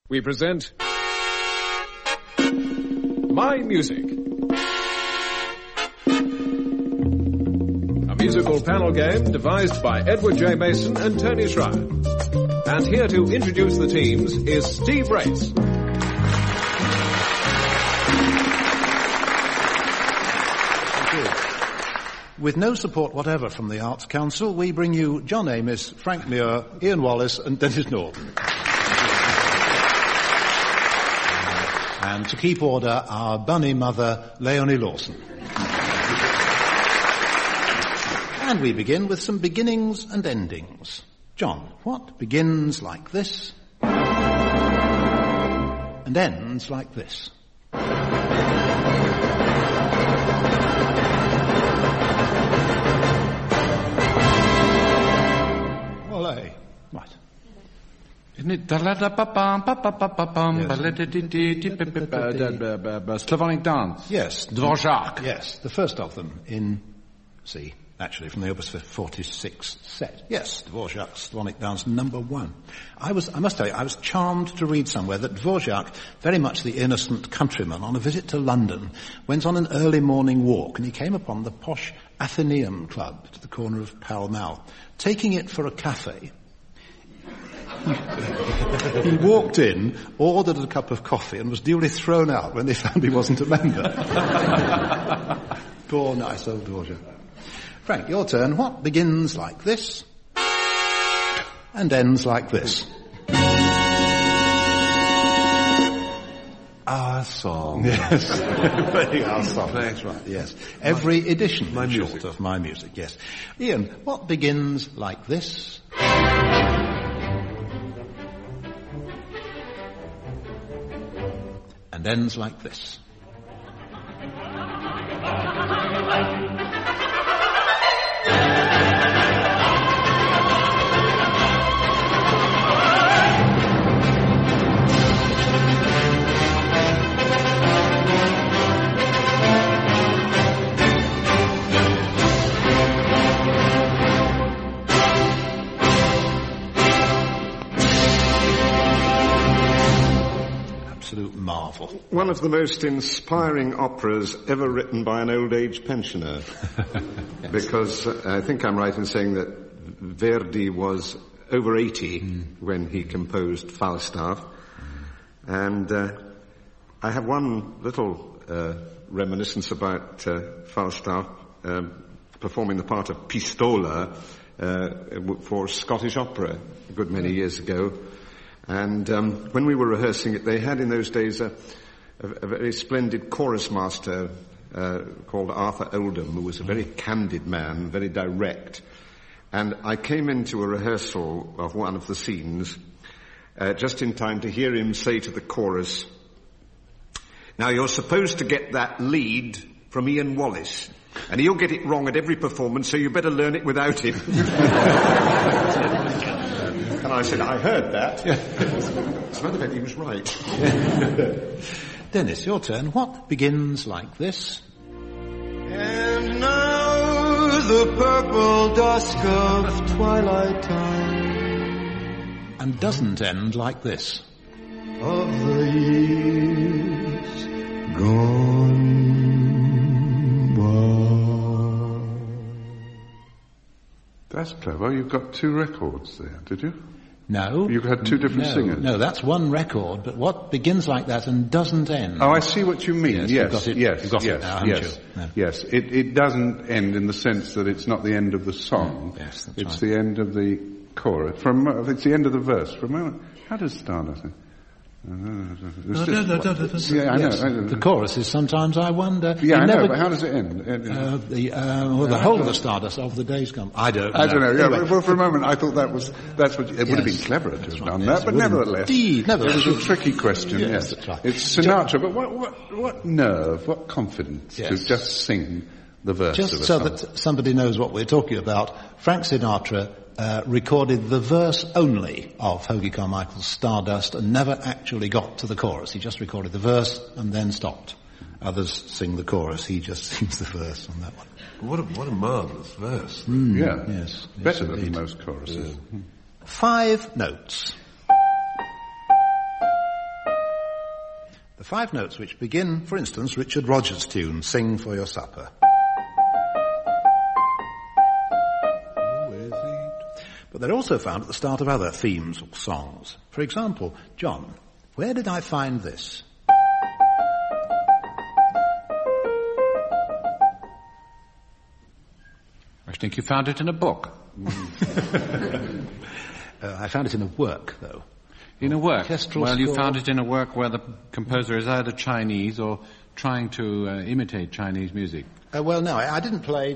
We present My Music, a musical panel game devised by Edward J. Mason and Tony Schreier. And here to introduce the teams is Steve Race. With no support whatever from the Arts Council, we bring you John Amis, Frank Muir, Ian Wallace and Dennis Norton. And to keep order, our bunny mother, Leonie Lawson. And we begin with some beginnings and endings. John, what begins like this and ends like this? Olé. Right. Isn't it Slavonic dance? Yes. Dvorak. Yes, the first of them in C, actually, from the Opus 46 set. Yes, Dvorak's Slavonic dance number 1. I must tell you, I was charmed to read somewhere that Dvorak, very much the innocent countryman on a visit to London, went on an early morning walk and he came upon the posh Athenaeum Club to the corner of Pall Mall. Taking it for a cafe, he walked in, ordered a cup of coffee, and was duly thrown out when they found he wasn't a member. Poor, nice old Dvorak. Frank, your turn. What begins like this and ends like this? Our song. Yes. Our song. That's right, yes. Every edition, My short Music. of My Music, yes. Ian, what begins like this and ends like this? Absolute marvel. One of the most inspiring operas ever written by an old age pensioner. Because I think I'm right in saying that Verdi was over 80 when he composed Falstaff. And I have one little reminiscence about Falstaff performing the part of Pistola for Scottish Opera a good many years ago. And when we were rehearsing it, they had in those days a very splendid chorus master called Arthur Oldham, who was a very candid man, very direct. And I came into a rehearsal of one of the scenes just in time to hear him say to the chorus, "Now you're supposed to get that lead from Ian Wallace, and he'll get it wrong at every performance, so you better learn it without him." And I said, "I heard that." As a matter of fact, he was right. Dennis, your turn. What begins like this And now the purple dusk of twilight time and doesn't end like this? of the years gone by. That's clever. You've got 2 records there, did you? No. You had 2 different singers. No, that's one record, but what begins like that and doesn't end? Oh, I see what you mean. Yes, Yes, you've got it now, haven't yes. you? No. Yes. It doesn't end in the sense that it's not the end of the song. Yes, that's it's right. the end of the chorus. It's the end of the verse. For a moment, how does Stardust? Yeah, I know. Yes, the chorus is sometimes I wonder. Yeah, You I know, never- but how does it end? the whole of the Stardust of the days come. I don't know. I don't know. Yeah, Anyway, well, for a moment, I thought that's what it would have been clever to have right, done yes, that, it but would have been. nevertheless, Indeed, nevertheless. it was a tricky question. Yes, Yes, that's right. It's Sinatra, but what nerve, what confidence to Yes. just sing the verse of a Just so song. that somebody knows what we're talking about, Frank Sinatra recorded the verse only of Hoagy Carmichael's Stardust and never actually got to the chorus. He just recorded the verse and then stopped. Others sing the chorus. He just sings the verse on that one. What a marvellous verse. Yeah. Yes. Better yes, than indeed. most choruses. 5 notes. The 5 notes which begin, for instance, Richard Rogers' tune, Sing for Your Supper. But they're also found at the start of other themes or songs. For example, John, where did I find this? I think you found it in a book. I found it in a work, though. In a work? Orchestral well, you score. found it in a work where the composer is either Chinese or trying to imitate Chinese music. Well, no, I didn't play...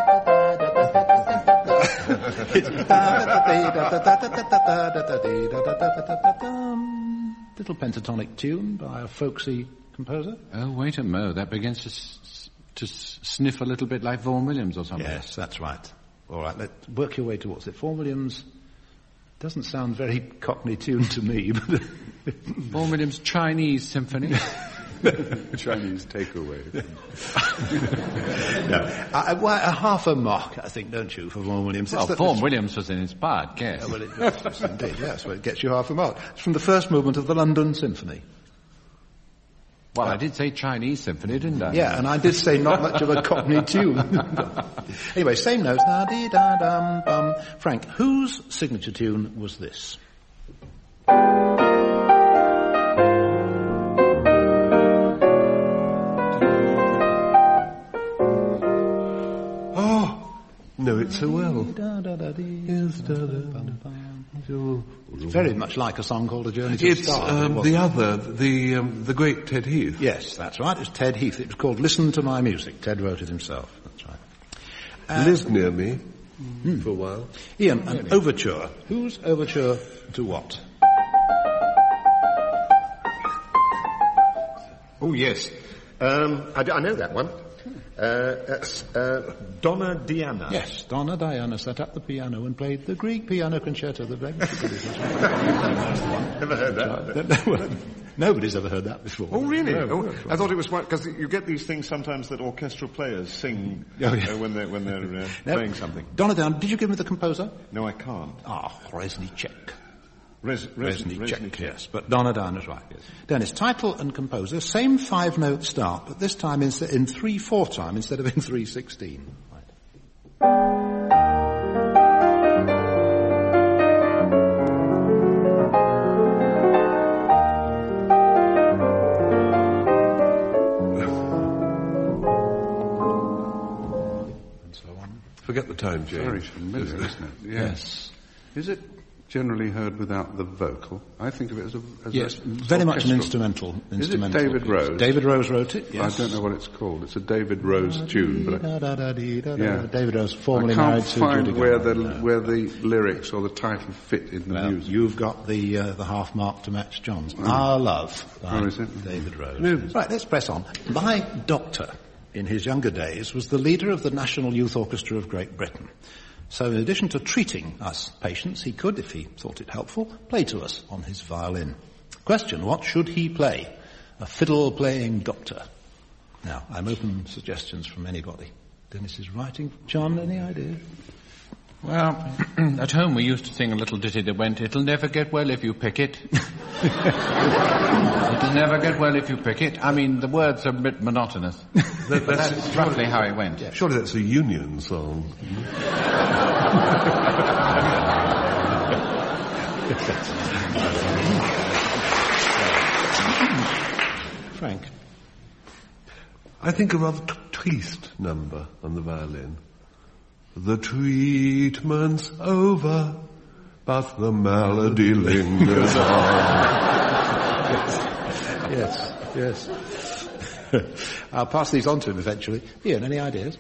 Little pentatonic tune by a folksy composer. Oh, wait a mo, that begins to sniff a little bit like Vaughan Williams or something. Yes, that's right. All right, let's work your way towards it. Vaughan Williams doesn't sound very Cockney tuned to me, but... Vaughan Williams' Chinese Symphony. Chinese takeaway. Half a mark, I think, don't you, for Vaughan Williams? Well, Vaughan Williams was an inspired guest. Well, yes, indeed, yes. Well, it gets you half a mark. It's from the first movement of the London Symphony. Well, I did say Chinese Symphony, didn't I? Yeah, and I did say not much of a Cockney tune. Anyway, same notes. Da-dee-da-dum-bum. Frank, whose signature tune was this? Know it so well. It's very much like a song called A Journey to the It's Stars. the great Ted Heath. Yes, that's right. It was Ted Heath. It was called Listen to My Music. Ted wrote it himself. That's right. Lived near me for a while. Ian, an overture. Whose overture to what? Oh, yes. I know that one. That's Donna Diana. Yes, Donna Diana sat at the piano and played the Grieg piano concerto. The Never heard that. Nobody's ever heard that before. Oh, really? No. I thought it was because you get these things sometimes that orchestral players sing when they're playing something. Donna Diana, did you give me the composer? No, I can't. Reznicek. Reznicek, yes. But Donna Diana's right. Yes. Dennis, title and composer, same 5-note start, but this time in 3/4 time instead of in 3/16. Right. And so on. Forget the time, James. Very familiar, isn't it? Yes. Is it generally heard without the vocal? I think of it as yes, a very much an instrumental. Is it David Rose? David Rose wrote it, yes. I don't know what it's called. It's a David Rose tune, but David Rose, formerly I married can't to find Judy where Garland. where the lyrics or the title fit in the music. You've got the half mark to match John's. Our Love by is it? David Rose. No. Right, let's press on. My doctor, in his younger days, was the leader of the National Youth Orchestra of Great Britain. So in addition to treating us patients, he could, if he thought it helpful, play to us on his violin. Question, what should he play? A fiddle-playing doctor. Now, I'm open to suggestions from anybody. Dennis is writing. John, any idea? Well, at home we used to sing a little ditty that went, "It'll never get well if you pick it." It'll never get well if you pick it. I mean, the words are a bit monotonous. But that's roughly how it went. Yeah. Surely that's a Union song. Frank? I think a rather triste number on the violin. The treatment's over, but the melody lingers on. Yes. I'll pass these on to him eventually. Ian, any ideas?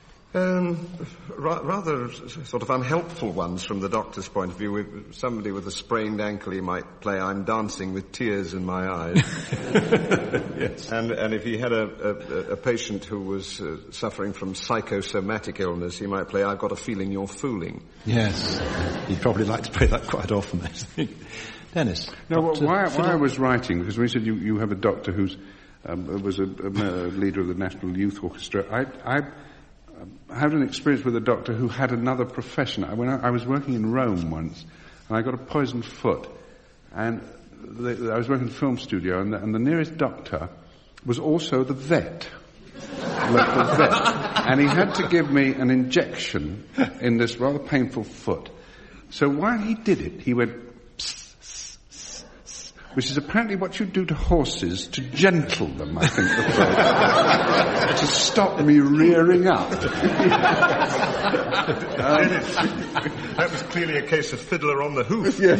Rather sort of unhelpful ones from the doctor's point of view. With somebody with a sprained ankle, he might play "I'm Dancing with Tears in My Eyes." Yes. And if he had a patient who was suffering from psychosomatic illness, he might play "I've Got a Feeling You're Fooling." Yes. He'd probably like to play that quite often, I think. Dennis? No, why I was writing, because when you said you have a doctor who's was a leader of the National Youth Orchestra, I had an experience with a doctor who had another profession. When I was working in Rome once, and I got a poisoned foot, and I was working in a film studio, and the nearest doctor was also the vet. Local vet. And he had to give me an injection in this rather painful foot. So while he did it, he went, psst, psst, psst, psst, which is apparently what you do to horses to gentle them, I think, to stop me rearing up. That was clearly a case of Fiddler on the Hoof. Yeah.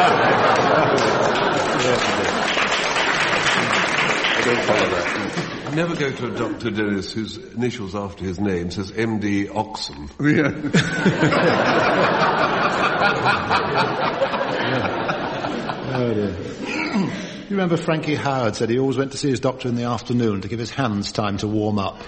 I don't follow that. Never go to a doctor, Dennis, whose initials after his name says MD Oxen. Yeah. Oh dear. You remember Frankie Howard said he always went to see his doctor in the afternoon to give his hands time to warm up.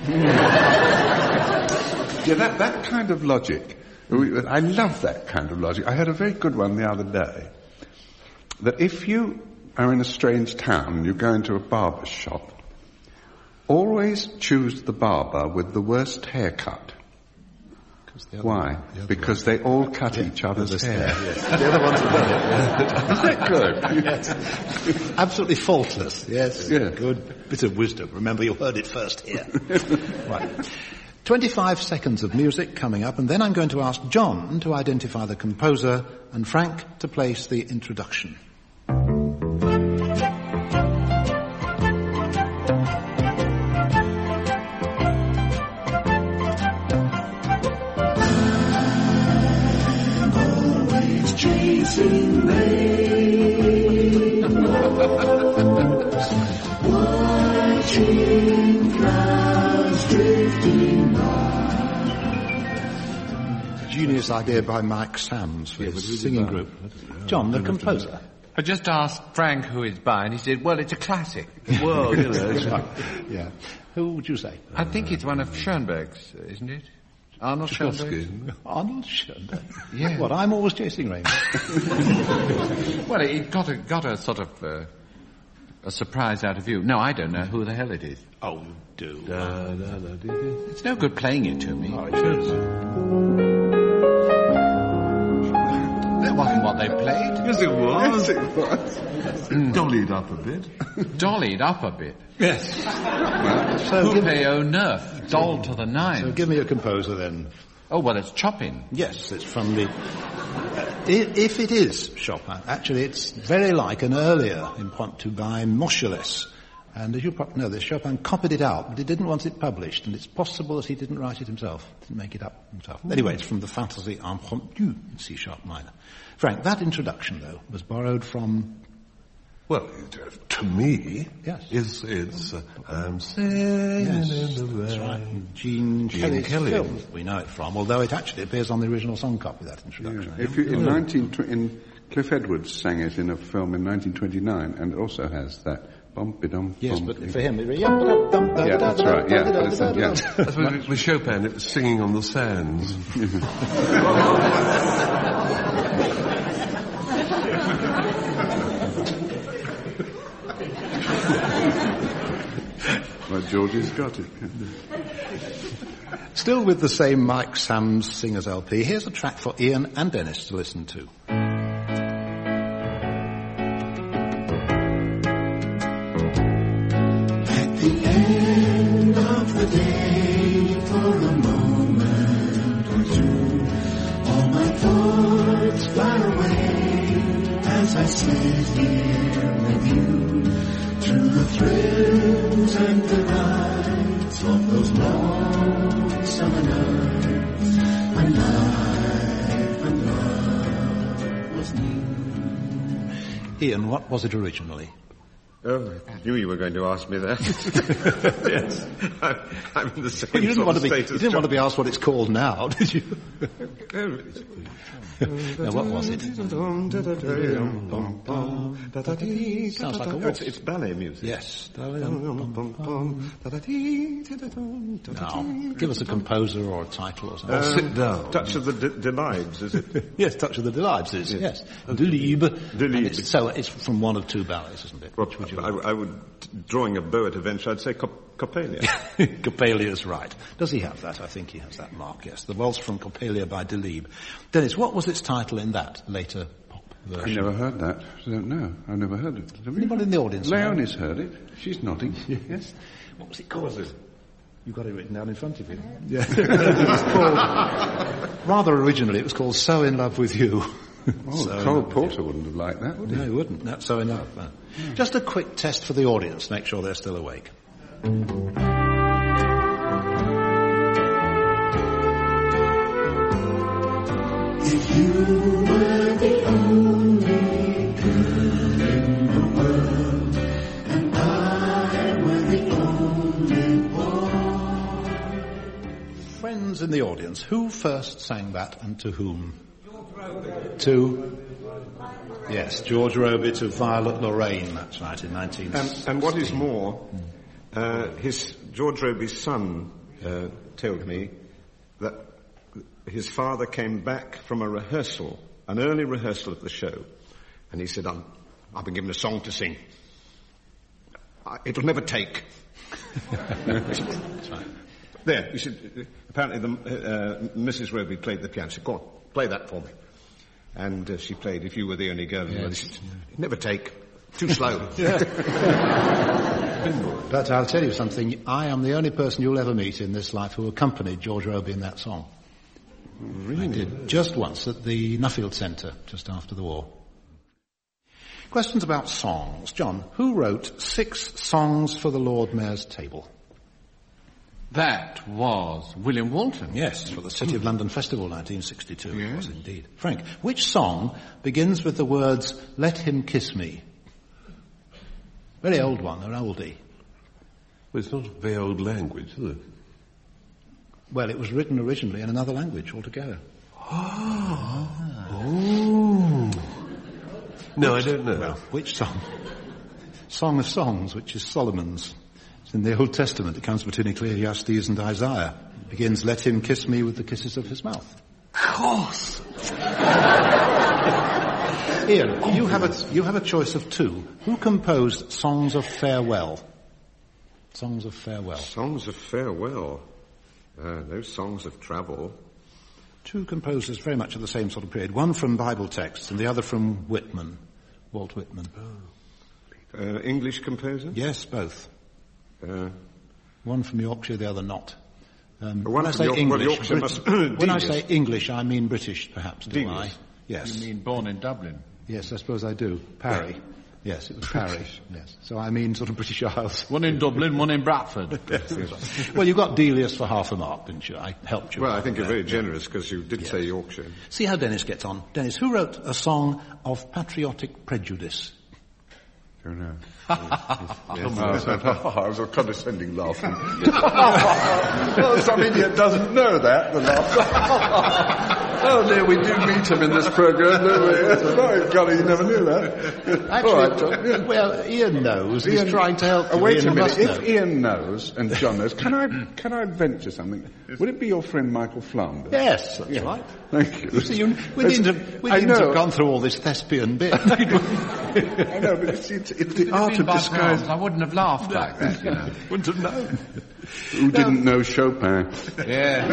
Yeah, that kind of logic. I love that kind of logic. I had a very good one the other day. That if you are in a strange town and you go into a barber's shop, always choose the barber with the worst haircut. Why? Because they all cut each other's hair. Yes. The other ones have done it. Yeah. Isn't that good? Yes. Absolutely faultless. Yes. Yeah. Good bit of wisdom. Remember, you heard it first here. Right. 25 seconds of music coming up, and then I'm going to ask John to identify the composer and Frank to place the introduction. Chasing rainbows, watching clouds drifting by. Genius idea by Mike Sams for his singing group. John, the composer. I just asked Frank who it's by, and he said, well, it's a classic. Well, you know, it's Yeah. Who would you say? I think it's one of Schoenberg's, isn't it? Arnold Schoenberg? Arnold Schoenberg. Yeah. What, I'm always chasing rain. Well, it got a sort of a surprise out of you. No, I don't know who the hell it is. Oh, you do. It's no good playing it to me. Oh, it is. That wasn't what they played. Yes, it was. Yes, it was. Dollied up a bit. Dollied up a bit. Yes. So Coupe au neuf, dolled to the nine. So give me a composer then. Oh, well, it's Chopin. Yes, it's from the... If it is Chopin, actually it's very like an earlier impromptu by Moscheles. And as you probably know, this Chopin copied it out, but he didn't want it published, and it's possible that he didn't write it himself, didn't make it up himself. Anyway, it's from the Fantasy Impromptu in C-sharp minor. Frank, that introduction, though, was borrowed from... Well, to me, Yes. it's I'm singing in the rain. That's right. Gene Kelly's Kelly. film we know it from, although it actually appears on the original song copy, that introduction. Yeah. In Cliff Edwards sang it in a film in 1929, and it also has that bum-be-dum. Yes, but for him, yeah, that's right. Yeah, but it's yeah. I suppose with Chopin, it was singing on the sands. Well, Georgie's got it. Still with the same Mike Sams Singers LP, here's a track for Ian and Dennis to listen to. At the end of the day, for a moment or two, all my thoughts fly away as I sit here with you, through the thrills and delights of those long summer nights, when life and love was new. Ian, what was it originally? Oh, I knew you were going to ask me that. Yes. I'm in the same Well, you didn't want sort to be asked what it's called now, did you? Now, what was it? Sounds like a waltz. It's ballet music. Yes. Now, give us a composer or a title or something. Sit down. Touch of the Delibes, is it? Yes, Touch of the Delibes is, yes. Delibes. Delibes. So it's from one of two ballets, isn't it? Well, I would, drawing a bow at a venture, I'd say Coppelia. Coppelia's right. Does he have that? I think he has that mark, yes. The Waltz from Coppelia by Delibes. Dennis, what was its title in that later pop? I never heard that. I don't know. I never heard it. Anybody in the audience? Leonie's heard it. She's nodding. Yes. What was it called? You've got it written down in front of you. Yeah. It was called, rather originally, it was called So in Love with You. Oh, Cole Porter wouldn't have liked that, would he? No, he wouldn't. That's So in Love. Just a quick test for the audience. Make sure they're still awake. If you were the only girl in the world, and I were the only boy. Friends in the audience, who first sang that and to whom? To? Yes, George Robey to Violet Lorraine, that's right, in 1960. And what is more, George Robey's son told me that his father came back from an early rehearsal of the show, and he said, I've been given a song to sing. It'll never take. That's right. There, he said, apparently Mrs. Robey played the piano. She said, go on, play that for me. And she played If You Were the Only Girl in the World. She said, never take. Too slow. But I'll tell you something, I am the only person you'll ever meet in this life who accompanied George Robey in that song. Really? I did, just once at the Nuffield Centre, just after the war. Questions about songs. John, who wrote 6 songs for the Lord Mayor's table? That was William Walton. Yes, for the City of London Festival 1962. Yes. It was indeed. Frank, which song begins with the words, "Let him kiss me"? Very old one, an oldie. Well, it's not a very old language, is it? Well, it was written originally in another language altogether. Oh. No, I don't know. Well, which song? Song of Songs, which is Solomon's. It's in the Old Testament. It comes between Ecclesiastes and Isaiah. It begins, "Let him kiss me with the kisses of his mouth." Of course. Ian, you have a choice of 2. Who composed Songs of Farewell? Songs of Farewell. Songs of farewell. No songs of travel. 2 composers very much of the same sort of period. One from Bible texts and the other from Whitman, Walt Whitman. English composer? Yes, both. One from Yorkshire, the other not. When I say English, when I say English, I mean British, perhaps, do I? Yes. You mean born in Dublin? Yes, I suppose I do. Parry. Yes, it was Parry. Yes. So I mean sort of British Isles. One in Dublin, one in Bradford. Yes, right. Well, you got Delius for half a mark, didn't you? I helped you. Well, I think you're very generous because you did say Yorkshire. See how Dennis gets on. Dennis, who wrote a song of patriotic prejudice? Oh, no. Yes. I was a condescending laugh. Well, some idiot doesn't know that, the laugh. Oh, dear, we do meet him in this programme, don't we? Right, golly, you never knew that. Actually, all right, John. Yeah. Well, Ian knows. He's trying to help you. Wait Ian a minute. If know. Ian knows and John knows, can I venture something? Would it be your friend Michael Flanders? Yes, that's right. Thank you. See, we didn't have gone through all this thespian bit. I know, but it's the art of disguise. I wouldn't have laughed like that, you know. Wouldn't have known. Who didn't know Chopin? Yeah.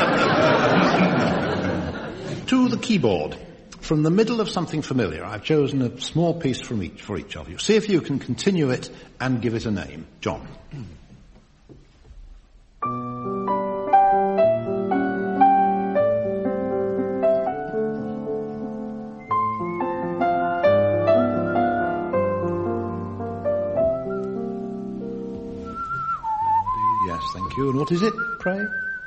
To the keyboard. From the middle of something familiar, I've chosen a small piece for each of you. See if you can continue it and give it a name. John. Yes, thank you. And what is it, pray?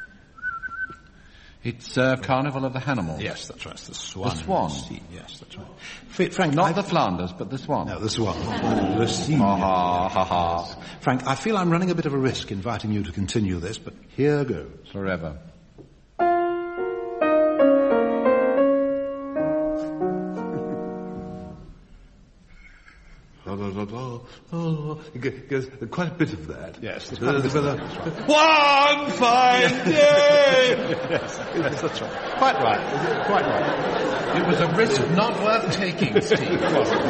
It's Carnival of the Hannibals. Yes, that's right. It's the Swan. The Swan. Yes, that's right. Frank, Not the Flanders, but the Swan. No, the Swan. Le Cygne. Ha ha ha. Frank, I feel I'm running a bit of a risk inviting you to continue this, but here goes. Forever. Quite a bit of that. Yes. One fine day! Yes, that's right. Quite right. Quite right. It was a risk not worth taking, Steve.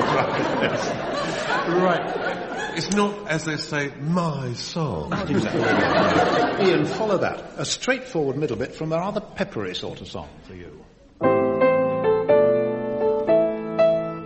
Right. It's not, as they say, my song. Exactly. Ian, follow that. A straightforward middle bit from a rather peppery sort of song for you.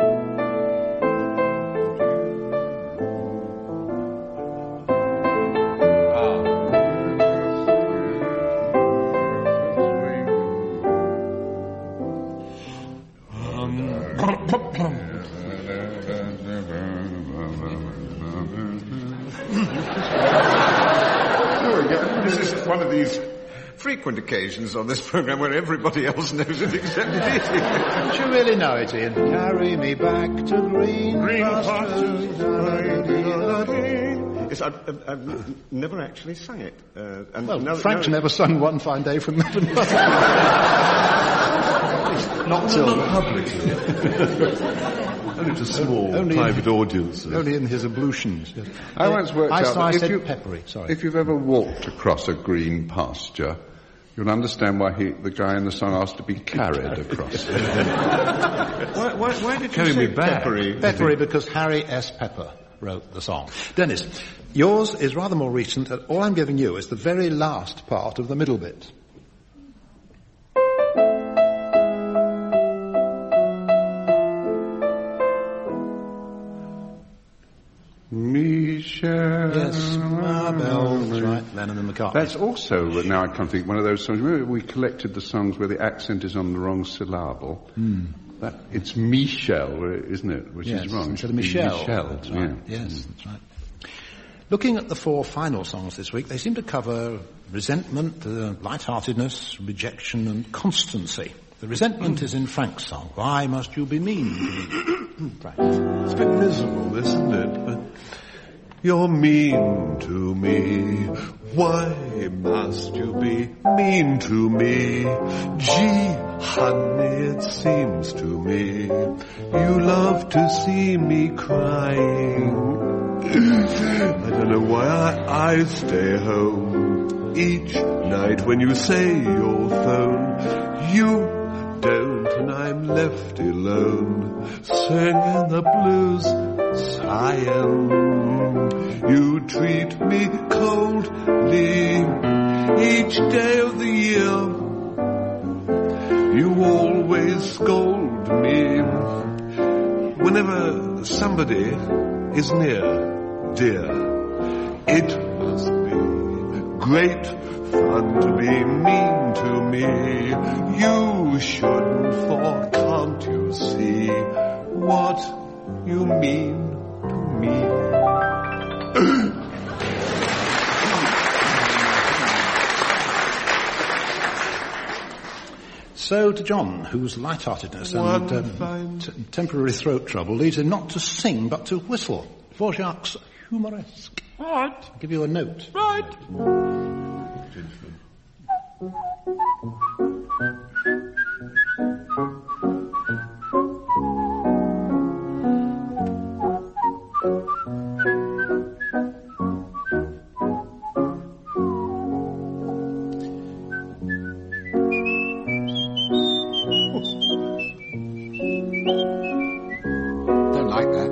This is one of these frequent occasions on this programme where everybody else knows it except me. Don't you really know it, Ian? Carry me back to green pastures. Yes, I've never actually sung it. Frank's never sung One Fine Day from Heaven. Not publicly. Only to small, private audiences. Only in his ablutions. Yes. I once worked out that if you've ever walked across a green pasture, you'll understand why the guy in the song asked to be carried across. Why did you Carry say me back? Peppery? Peppery, because Harry S. Pepper wrote the song. Dennis, yours is rather more recent, and all I'm giving you is the very last part of the middle bit. Michel. Yes, Marbell. That's right, Lennon and McCartney. That's also, now I can't think, one of those songs. Remember we collected the songs where the accent is on the wrong syllable? It's Michel, isn't it? Which is wrong. Instead of Michelle. Michel, That's right. yeah. Yes, that's right. Looking at the 4 final songs this week, they seem to cover resentment, lightheartedness, rejection and constancy. The resentment is in Frank's song, Why Must You Be Mean to Me? Frank. It's a bit miserable, isn't it? But you're mean to me. Why must you be mean to me? Gee, honey, it seems to me you love to see me crying. I don't know why I stay home each night when you say you'll phone. You don't, and I'm left alone, singing the blues, sighing. You treat me coldly each day of the year. You always scold me whenever somebody is near, dear. It must be great fun to be mean to me. You shouldn't, for can't you see what you mean to me? So to John, whose lightheartedness and temporary throat trouble leads him not to sing but to whistle. Dvorak's Humoresque. Right. I'll give you a note. Right. Don't like that.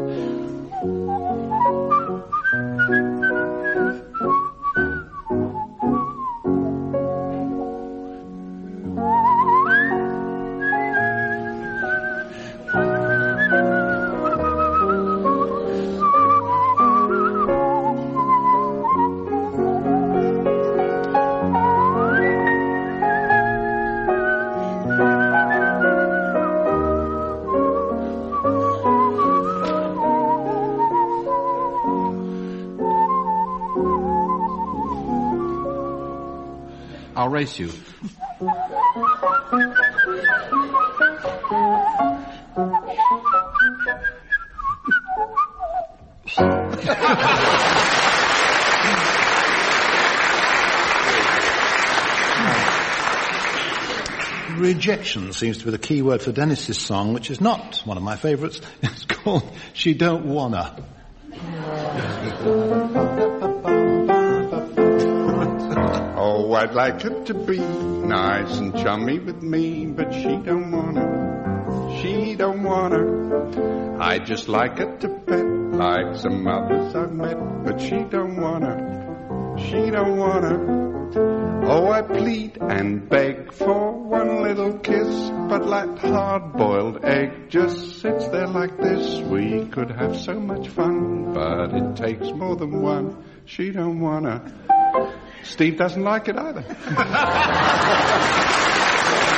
I'll race you. Rejection seems to be the key word for Dennis's song, which is not one of my favourites. It's called She Don't Wanna. Oh, I'd like her to be nice and chummy with me, but she don't wanna. She don't wanna. I'd just like her to pet like some others I've met, but she don't wanna. She don't wanna. Oh, I plead and beg for one little kiss, but that hard-boiled egg just sits there like this. We could have so much fun, but it takes more than one. She don't wanna. Steve doesn't like it either.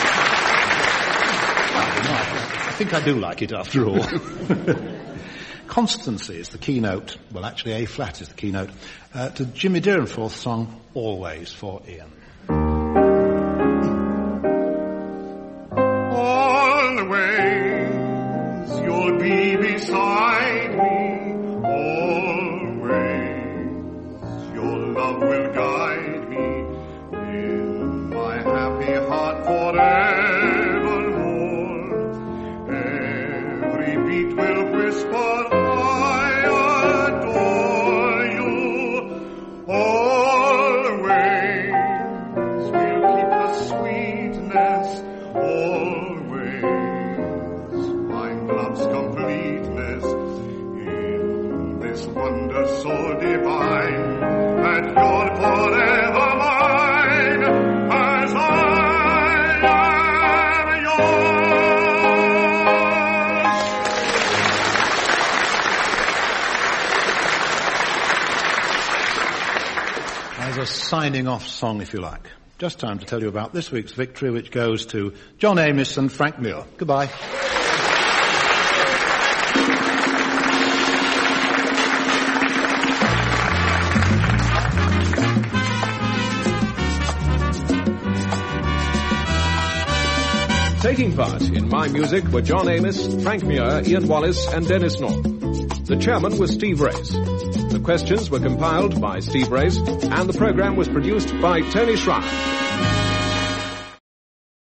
I think I do like it after all. Constancy is the keynote, well actually A flat is the keynote, to Jimmy Deerenforth's song Always for Ian. Always you'll be beside me, always your love will guide me in my happy heart forevermore. Every beat will whisper, I adore you. Always we'll keep the sweetness, always find love's completeness in this wonder so divine, that you're forever mine as I am yours. As a signing off song, if you like. Just time to tell you about this week's victory, which goes to John Amos and Frank Muir. Goodbye. Taking part in My Music were John Amos, Frank Muir, Ian Wallace and Dennis North. The chairman was Steve Race. The questions were compiled by Steve Race and the program was produced by Tony Schreier.